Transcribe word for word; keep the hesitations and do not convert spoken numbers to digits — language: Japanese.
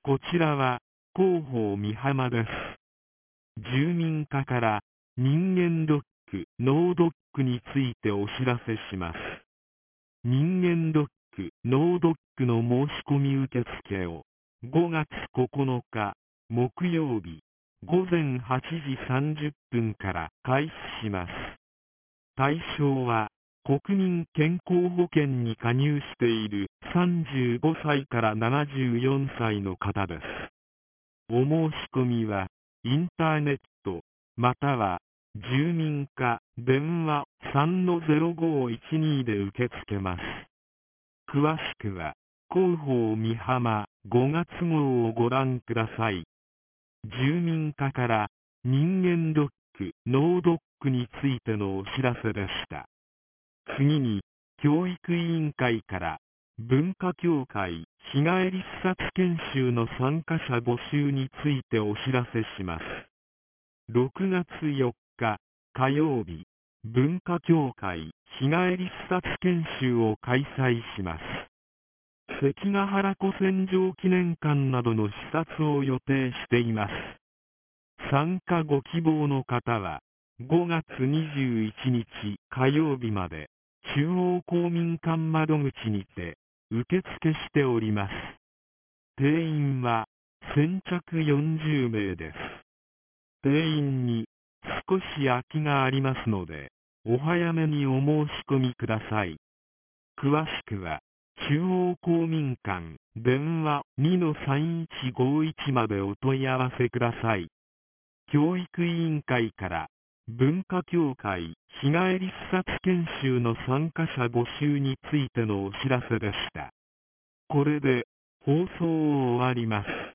こちらは広報美浜です。住民課から人間ドック、脳ドックについてお知らせします。人間ドック、脳ドックの申し込み受付をごがつここのか木曜日ごぜんはちじさんじゅっぷんから開始します。対象は国民健康保険に加入しているさんじゅうごさいからななじゅうよんさいの方です。お申し込みはインターネットまたは住民課電話 さんのぜろごいちに で受け付けます。詳しくは広報美浜ごがつ号をご覧ください。住民課から人間ドック、脳ドックについてのお知らせでした。次に教育委員会から文化協会日帰り視察研修の参加者募集についてお知らせします。ろくがつよっか火曜日、文化協会日帰り視察研修を開催します。関ヶ原古戦場記念館などの視察を予定しています。参加ご希望の方はごがつにじゅういちにち火曜日まで中央公民館窓口にて受付しております。定員は先着よんじゅうめいです。定員に少し空きがありますので、お早めにお申し込みください。詳しくは中央公民館電話 にのさんいちごいち までお問い合わせください。教育委員会から文化協会日帰り視察研修の参加者募集についてのお知らせでした。これで放送を終わります。